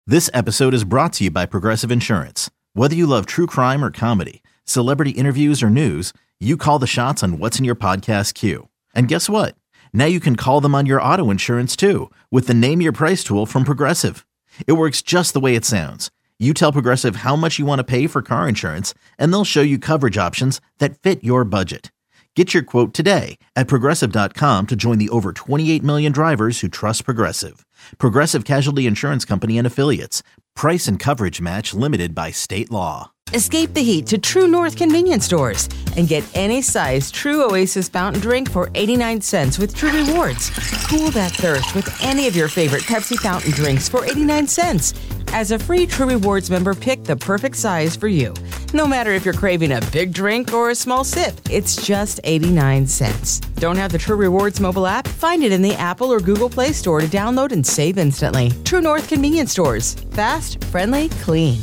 This episode is brought to you by Progressive Insurance. Whether you love true crime or comedy, celebrity interviews or news, you call the shots on what's in your podcast queue. And guess what? Now you can call them on your auto insurance too with the Name Your Price tool from Progressive. It works just the way it sounds. You tell Progressive how much you want to pay for car insurance, and they'll show you coverage options that fit your budget. Get your quote today at Progressive.com to join the over 28 million drivers who trust Progressive. Progressive Casualty Insurance Company and Affiliates. Price and coverage match limited by state law. Escape the heat to True North convenience stores and get any size True Oasis fountain drink for 89 cents with True Rewards. Cool that thirst with any of your favorite Pepsi fountain drinks for 89 cents. As a free True Rewards member, pick the perfect size for you. No matter if you're craving a big drink or a small sip, it's just 89 cents. Don't have the True Rewards mobile app? Find it in the Apple or Google Play Store to download and save instantly. True North convenience stores. Fast, friendly, clean.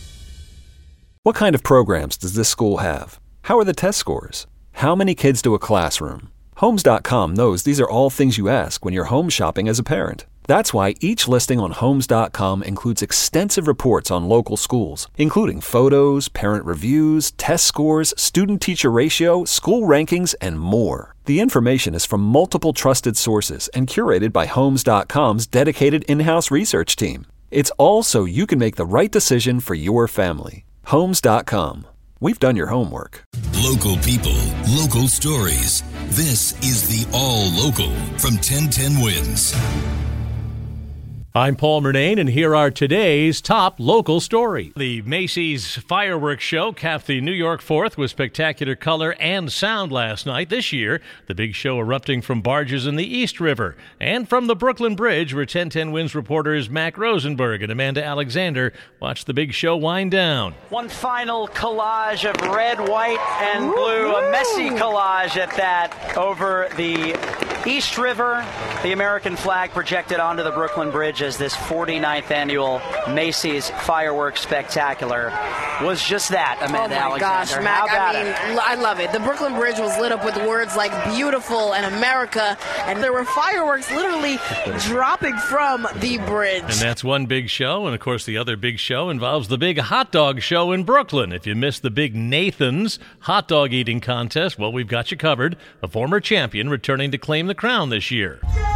What kind of programs does this school have? How are the test scores? How many kids do a classroom? Homes.com knows these are all things you ask when you're home shopping as a parent. That's why each listing on Homes.com includes extensive reports on local schools, including photos, parent reviews, test scores, student-teacher ratio, school rankings, and more. The information is from multiple trusted sources and curated by Homes.com's dedicated in-house research team. It's all so you can make the right decision for your family. Homes.com. We've done your homework. Local people, local stories. This is the All Local from 1010 Wins. I'm Paul Murnane, and here are today's top local stories. The Macy's fireworks show capped the New York 4th with spectacular color and sound last night. This year, the big show erupting from barges in the East River and from the Brooklyn Bridge, where 1010 Wins reporters Mac Rosenberg and Amanda Alexander watched the big show wind down. One final collage of red, white, and blue, a messy collage at that, over the East River, the American flag projected onto the Brooklyn Bridge as this 49th annual Macy's Fireworks Spectacular was just that, Amanda Alexander. Oh my gosh, Mac, I love it. The Brooklyn Bridge was lit up with words like beautiful and America, and there were fireworks literally dropping from the bridge. And that's one big show, and of course the other big show involves the big hot dog show in Brooklyn. If you missed the big Nathan's hot dog eating contest, well, we've got you covered. A former champion returning to claim the crown this year.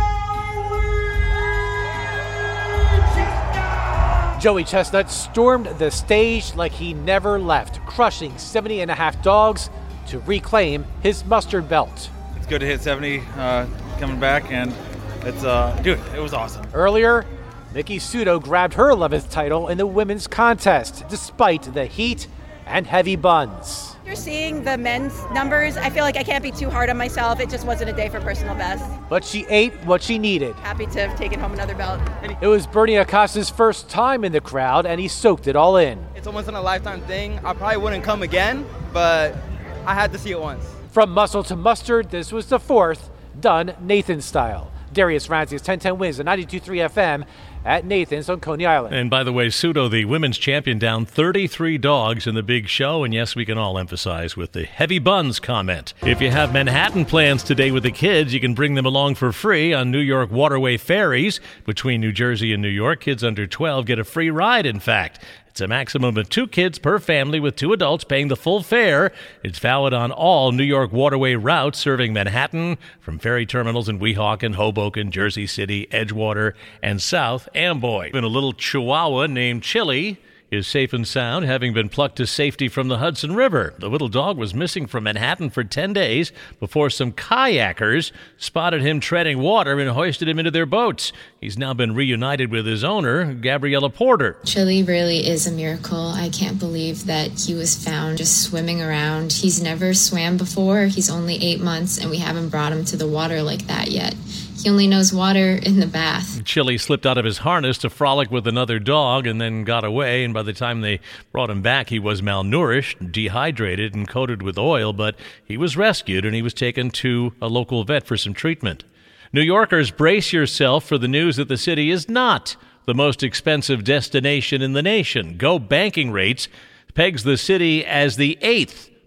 Joey Chestnut stormed the stage like he never left, crushing 70 and a half dogs to reclaim his mustard belt. It's good to hit 70 coming back, and it's, it was awesome. Earlier, Nikki Sudo grabbed her 11th title in the women's contest, despite the heat and heavy buns. You're seeing the men's numbers. I feel like I can't be too hard on myself. It just wasn't a day for personal best. But she ate what she needed. Happy to have taken home another belt. It was Bernie Acosta's first time in the crowd, and he soaked it all in. It's almost a lifetime thing. I probably wouldn't come again, but I had to see it once. From muscle to mustard, this was the 4th, done Nathan style. Darius Ranzi's 1010 Wins at 92.3 FM at Nathan's on Coney Island. And by the way, Sudo, the women's champion, down 33 dogs in the big show. And yes, we can all emphasize with the heavy buns comment. If you have Manhattan plans today with the kids, you can bring them along for free on New York Waterway ferries between New Jersey and New York. Kids under 12 get a free ride, in fact. It's a maximum of 2 kids per family with 2 adults paying the full fare. It's valid on all New York Waterway routes serving Manhattan from ferry terminals in Weehawken, Hoboken, Jersey City, Edgewater, and South Amboy. And a little chihuahua named Chili is safe and sound, having been plucked to safety from the Hudson River. The little dog was missing from Manhattan for 10 days before some kayakers spotted him treading water and hoisted him into their boats. He's now been reunited with his owner, Gabriella Porter. Chili really is a miracle. I can't believe that he was found just swimming around. He's never swam before. He's only 8 months, and we haven't brought him to the water like that yet. He only knows water in the bath. Chili slipped out of his harness to frolic with another dog and then got away, and by the time they brought him back, he was malnourished, dehydrated, and coated with oil, but he was rescued and he was taken to a local vet for some treatment. New Yorkers, brace yourself for the news that the city is not the most expensive destination in the nation. Go Banking Rates pegs the city as the 8th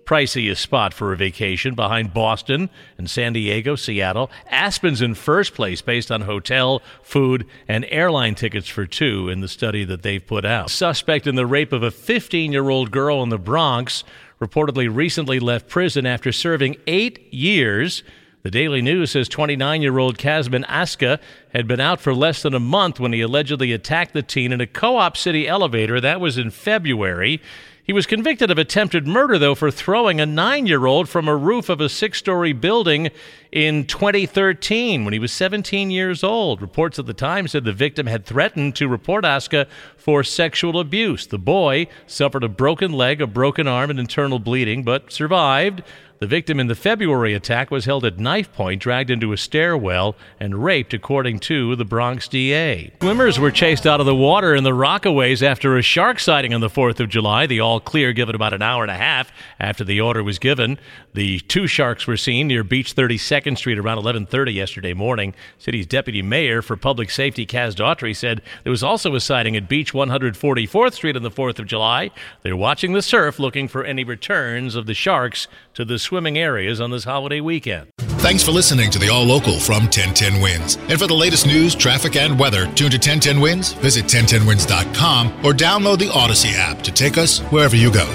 priciest spot for a vacation behind Boston and San Diego, Seattle. Aspen's in first place based on hotel, food, and airline tickets for two in the study that they've put out. Suspect in the rape of a 15-year-old girl in the Bronx reportedly recently left prison after serving 8 years. The Daily News says 29-year-old Kazmin Aska had been out for less than a month when he allegedly attacked the teen in a Co-op City elevator. That was in February. He was convicted of attempted murder, though, for throwing a 9-year-old from a roof of a 6-story building in 2013 when he was 17 years old. Reports at the time said the victim had threatened to report Aska for sexual abuse. The boy suffered a broken leg, a broken arm, and internal bleeding, but survived. The victim in the February attack was held at knife point, dragged into a stairwell, and raped, according to the Bronx DA. Swimmers were chased out of the water in the Rockaways after a shark sighting on the 4th of July. The all-clear given about an hour and a half after the order was given. The 2 sharks were seen near Beach 32nd Street around 11:30 yesterday morning. City's deputy mayor for public safety, Kaz Daughtry, said there was also a sighting at Beach 144th Street on the 4th of July. They're watching the surf, looking for any returns of the sharks to the swimming areas on this holiday weekend. Thanks for listening to the All Local from 1010 Wins. And for the latest news, traffic, and weather, tune to 1010 Wins, visit 1010wins.com, or download the Odyssey app to take us wherever you go.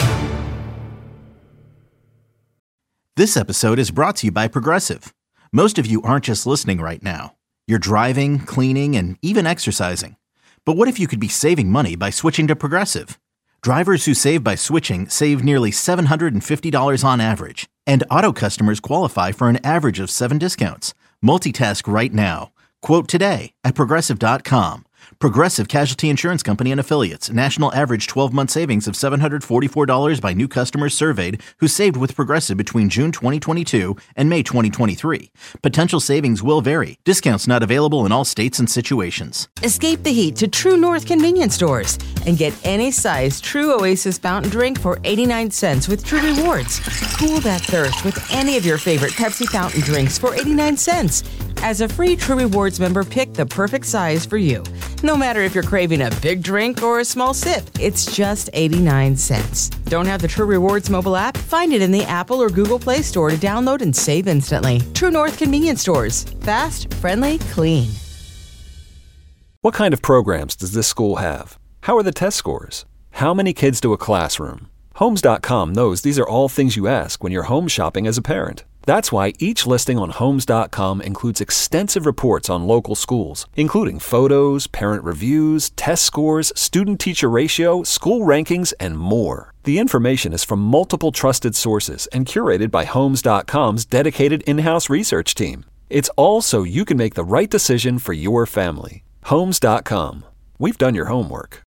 This episode is brought to you by Progressive. Most of you aren't just listening right now. You're driving, cleaning, and even exercising. But what if you could be saving money by switching to Progressive? Drivers who save by switching save nearly $750 on average, and auto customers qualify for an average of 7 discounts. Multitask right now. Quote today at Progressive.com. Progressive Casualty Insurance Company and Affiliates. National average 12-month savings of $744 by new customers surveyed who saved with Progressive between June 2022 and May 2023. Potential savings will vary. Discounts not available in all states and situations. Escape the heat to True North convenience stores and get any size True Oasis fountain drink for 89 cents with True Rewards. Cool that thirst with any of your favorite Pepsi fountain drinks for 89 cents. As a free True Rewards member, pick the perfect size for you. No matter if you're craving a big drink or a small sip, it's just 89 cents. Don't have the True Rewards mobile app? Find it in the Apple or Google Play Store to download and save instantly. True North convenience stores. Fast, friendly, clean. What kind of programs does this school have? How are the test scores? How many kids to a classroom? Homes.com knows these are all things you ask when you're home shopping as a parent. That's why each listing on Homes.com includes extensive reports on local schools, including photos, parent reviews, test scores, student-teacher ratio, school rankings, and more. The information is from multiple trusted sources and curated by Homes.com's dedicated in-house research team. It's all so you can make the right decision for your family. Homes.com. We've done your homework.